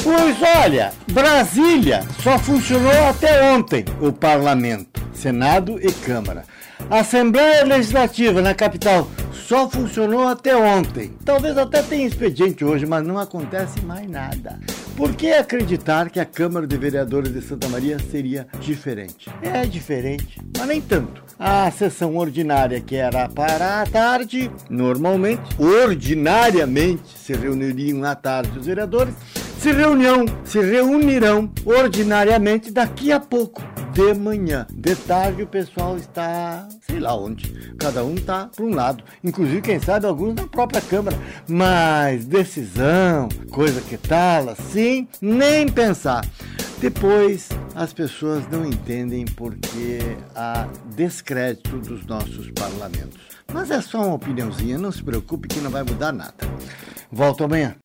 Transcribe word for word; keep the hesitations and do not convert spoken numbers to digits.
Pois olha, Brasília só funcionou até ontem o parlamento, Senado e Câmara. A Assembleia Legislativa na capital só funcionou até ontem. Talvez até tenha expediente hoje, mas não acontece mais nada. Por que acreditar que a Câmara de Vereadores de Santa Maria seria diferente? É diferente, mas nem tanto. A sessão ordinária, que era para a tarde, normalmente, ordinariamente, se reuniriam à tarde os vereadores, se reunião, se reunirão ordinariamente daqui a pouco, de manhã. De tarde o pessoal está, sei lá onde, cada um está para um lado, inclusive quem sabe alguns na própria Câmara, mas decisão, coisa que tal, assim, nem pensar. Depois as pessoas não entendem porque há descrédito dos nossos parlamentos. Mas é só uma opiniãozinha, não se preocupe que não vai mudar nada. Volto amanhã.